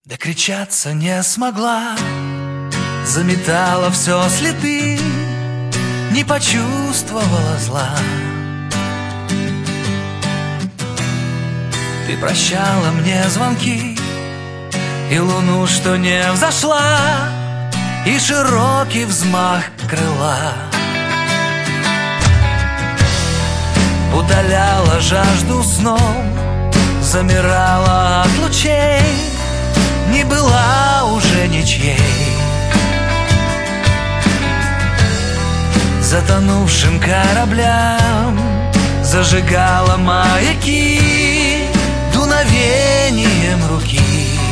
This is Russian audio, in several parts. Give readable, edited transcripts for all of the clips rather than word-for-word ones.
Докричаться не смогла, заметала все следы, не почувствовала зла. Ты прощала мне звонки и луну, что не взошла, и широкий взмах крыла. Утоляла жажду сном, замирала от лучей, не была уже ничьей. Затонувшим кораблям зажигала маяки дуновением руки.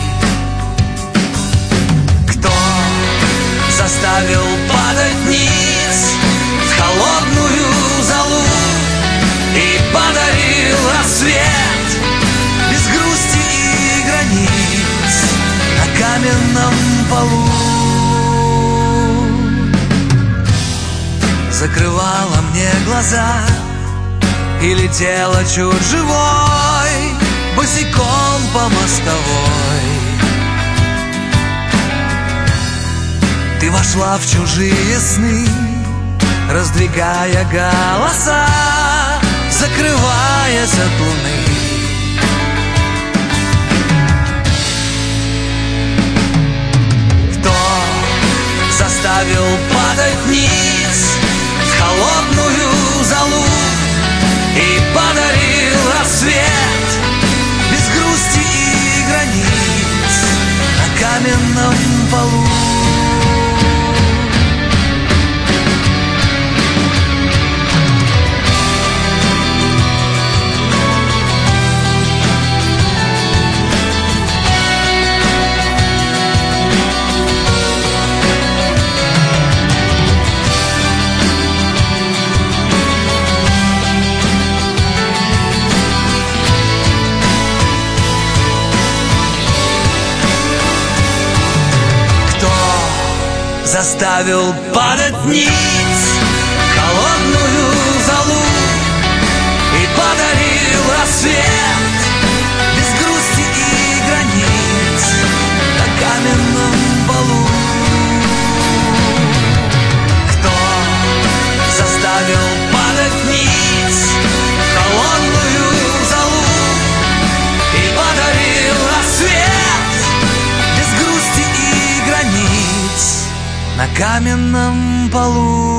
Кто заставил падать вниз в холодную золу и подарил рассвет без грусти и границ на каменном полу? Закрывала мне глаза и летела чуть живой, босиком по мостовой. Ты вошла в чужие сны, раздвигая голоса, закрываясь от луны. Кто заставил падать вниз в холодную золу и подарил рассвет без грусти и границ на каменном полу? Заставил падать вниз в холодную золу и подарил рассвет без грусти и границ на каменном полу. Кто заставил падать вниз в холодную золу и подарил рассвет без грусти и границ на каменном полу?